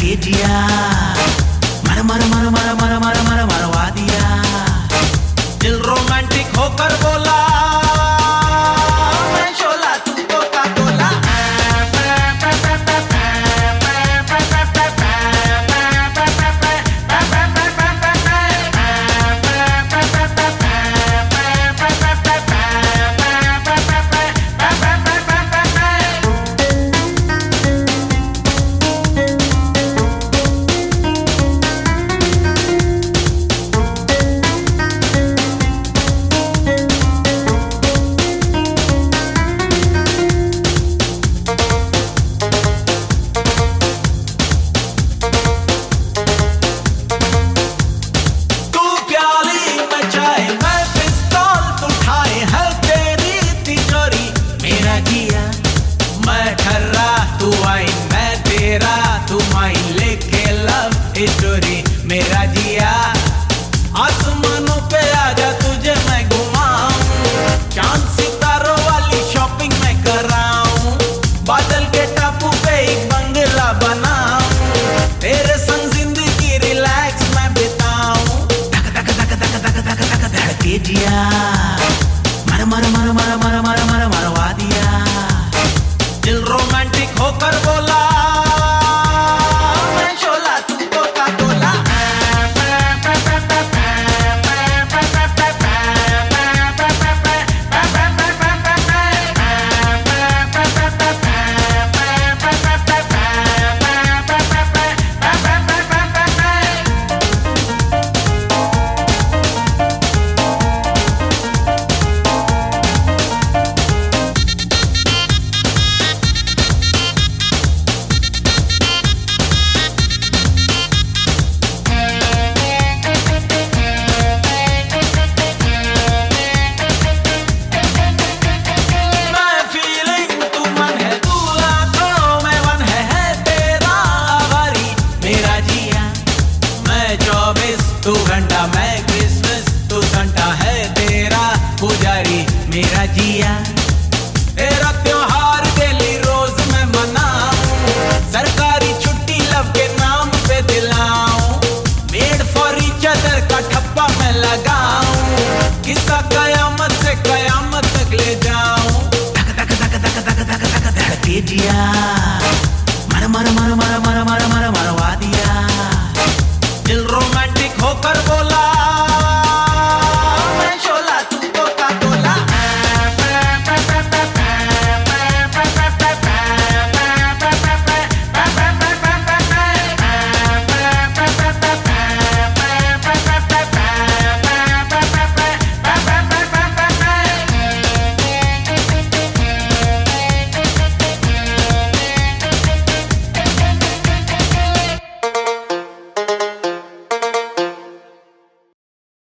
धड़के जिया, मर मर मर मर मर मर मर मरवा दिया। दिल रोमांटिक होकर बोला, मैं शोला तू कोका कोला। स्टोरी मेरा जिया, आसमानों पे आजा तुझे मैं घुमाऊं, चांद सितारों वाली शॉपिंग मैं कराऊं, बादल के टापू पे एक बंगला बनाऊं, तेरे संग जिंदगी रिलैक्स मैं बिताऊं। धक धक धक धक धक धक धक धड़के जिया, मर मर मर मर मर मर मर मरवा दिया। दिल रोमांटिक होकर बोला, तू घंटा मैं क्रिसमस, तू संता है तेरा पुजारी मेरा जिया। तेरा त्योहार डेली रोज मैं मनाऊं, सरकारी छुट्टी लव के नाम पे दिलाऊं, मेड फॉर ईच अदर का ठप्पा मैं लगाऊं, किस्सा कयामत से कयामत तक ले जाऊं। धक धक धक धक धक धक धक धड़के जिया।